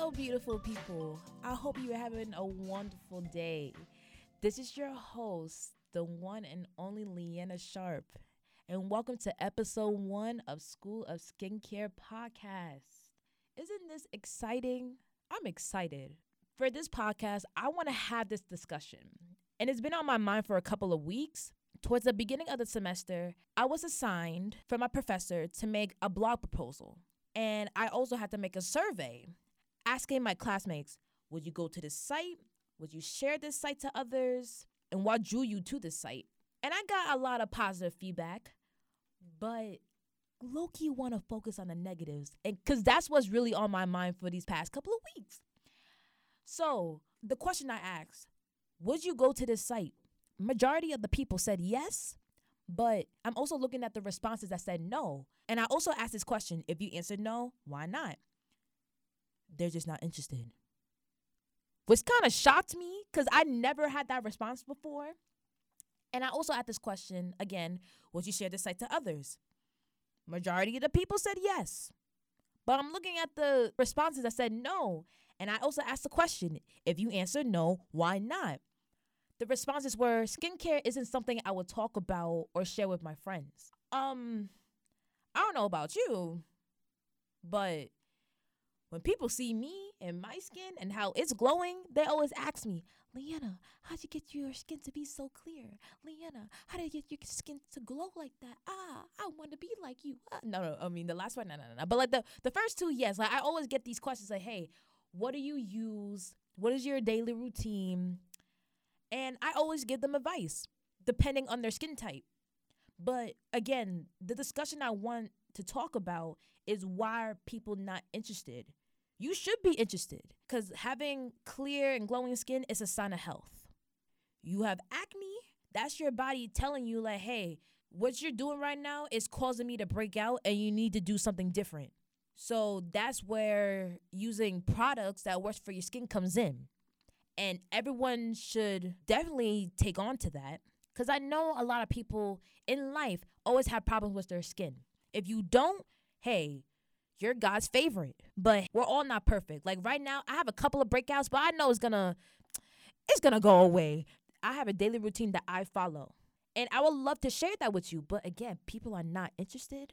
Beautiful people. I hope you are having a wonderful day. This is your host, the one and only Leanna Sharp, and welcome to episode 1 of School of Skincare podcast. Isn't this exciting? I'm excited. For this podcast, I want to have this discussion, and it's been on my mind for a couple of weeks. Towards the beginning of the semester, I was assigned from my professor to make a blog proposal, and I also had to make a survey asking my classmates, would you go to this site? Would you share this site to others? And what drew you to this site? And I got a lot of positive feedback, but low-key want to focus on the negatives, and because that's what's really on my mind for these past couple of weeks. So the question I asked, would you go to this site? Majority of the people said yes, but I'm also looking at the responses that said no. And I also asked this question, if you answered no, why not? They're just not interested. Which kind of shocked me because I never had that response before. And I also asked this question again, would you share this site to others? Majority of the people said yes. But I'm looking at the responses that said no. And I also asked the question, if you answered no, why not? The responses were, skincare isn't something I would talk about or share with my friends. I don't know about you, but when people see me and my skin and how it's glowing, they always ask me, Leanna, how'd you get your skin to be so clear? Leanna, how did you get your skin to glow like that? I want to be like you. No, I mean, the last one, no. But like the first two, yes. Like I always get these questions like, hey, what do you use? What is your daily routine? And I always give them advice depending on their skin type. But again, the discussion I want to talk about is why are people not interested? You should be interested because having clear and glowing skin is a sign of health. You have acne, that's your body telling you like, hey, what you're doing right now is causing me to break out and you need to do something different. So that's where using products that works for your skin comes in. And everyone should definitely take on to that because I know a lot of people in life always have problems with their skin. If you don't, hey, you're God's favorite. But we're all not perfect. Like right now, I have a couple of breakouts, but I know it's gonna go away. I have a daily routine that I follow. And I would love to share that with you. But again, people are not interested.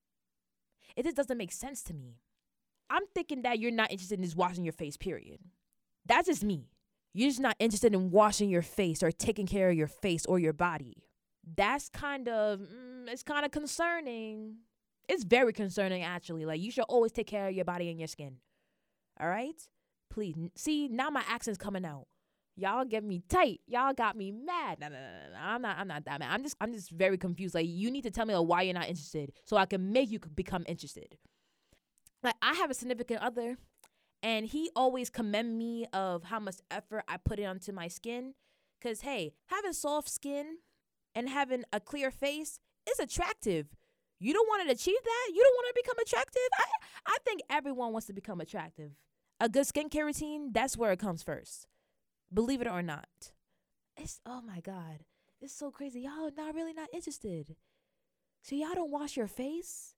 It just doesn't make sense to me. I'm thinking that you're not interested in just washing your face, period. That's just me. You're just not interested in washing your face or taking care of your face or your body. That's it's kind of concerning. It's very concerning, actually. Like, you should always take care of your body and your skin. All right? Please. See, now my accent's coming out. Y'all get me tight. Y'all got me mad. No. I'm not that mad. I'm just very confused. Like, you need to tell me why you're not interested so I can make you become interested. Like, I have a significant other, and he always commend me of how much effort I put onto my skin. Because, hey, having soft skin and having a clear face is attractive. You don't want to achieve that? You don't want to become attractive? I think everyone wants to become attractive. A good skincare routine, that's where it comes first. Believe it or not. Oh my God. It's so crazy. Y'all not interested. So y'all don't wash your face?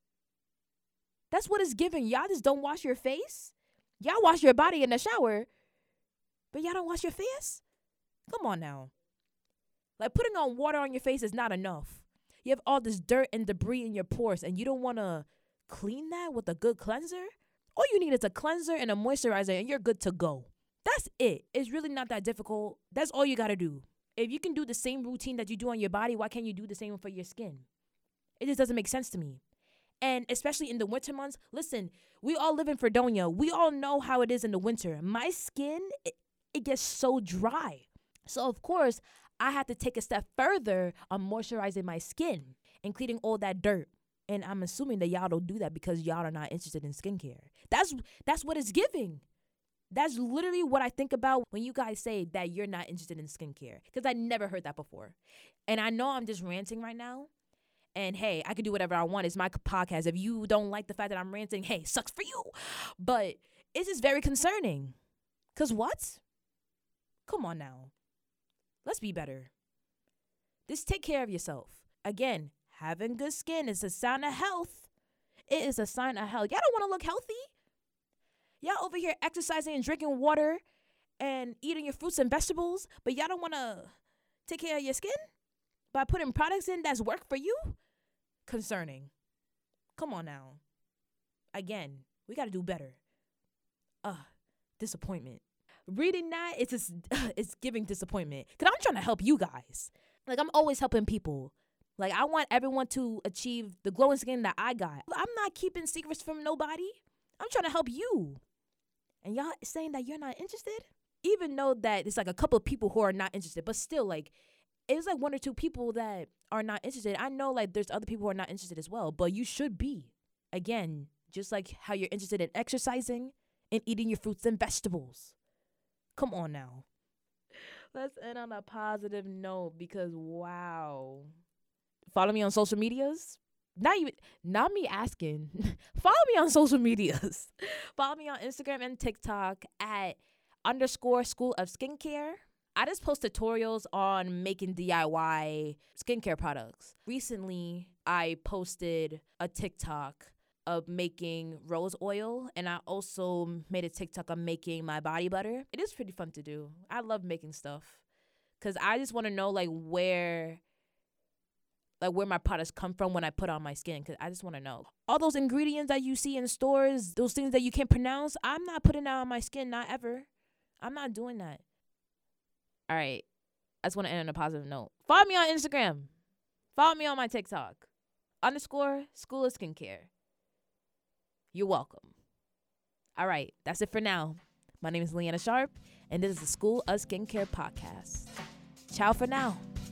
That's what it's giving. Y'all just don't wash your face? Y'all wash your body in the shower, but y'all don't wash your face? Come on now. Like, putting on water on your face is not enough. You have all this dirt and debris in your pores, and you don't want to clean that with a good cleanser? All you need is a cleanser and a moisturizer, and you're good to go. That's it. It's really not that difficult. That's all you got to do. If you can do the same routine that you do on your body, why can't you do the same for your skin? It just doesn't make sense to me. And especially in the winter months, listen, we all live in Fredonia. We all know how it is in the winter. My skin, it gets so dry. So, of course, I had to take a step further on moisturizing my skin and cleaning all that dirt. And I'm assuming that y'all don't do that because y'all are not interested in skincare. That's what it's giving. That's literally what I think about when you guys say that you're not interested in skincare, because I never heard that before. And I know I'm just ranting right now. And hey, I can do whatever I want. It's my podcast. If you don't like the fact that I'm ranting, hey, sucks for you. But it's just very concerning. Because what? Come on now. Let's be better. Just take care of yourself. Again, having good skin is a sign of health. It is a sign of health. Y'all don't want to look healthy? Y'all over here exercising and drinking water and eating your fruits and vegetables, but y'all don't want to take care of your skin by putting products in that's work for you? Concerning. Come on now. Again, we got to do better. Disappointment. Reading that, it's just, it's giving disappointment. Because I'm trying to help you guys. Like, I'm always helping people. Like, I want everyone to achieve the glowing skin that I got. I'm not keeping secrets from nobody. I'm trying to help you. And y'all saying that you're not interested? Even though that it's like a couple of people who are not interested, but still, like, it's like one or two people that are not interested. I know, like, there's other people who are not interested as well, but you should be. Again, just like how you're interested in exercising and eating your fruits and vegetables. Come on now. Let's end on a positive note because, wow. Follow me on social medias. Not me asking. Follow me on social medias. Follow me on Instagram and TikTok at _School of Skincare. I just post tutorials on making DIY skincare products. Recently, I posted a TikTok of making rose oil, and I also made a TikTok of making my body butter. It is pretty fun to do. I love making stuff because I just want to know where my products come from when I put on my skin, because I just want to know. All those ingredients that you see in stores, those things that you can't pronounce, I'm not putting that on my skin, not ever. I'm not doing that. All right. I just want to end on a positive note. Follow me on Instagram. Follow me on my TikTok. _School of Skincare. You're welcome. All right. That's it for now. My name is Leanna Sharp, and this is the School of Skincare podcast. Ciao for now.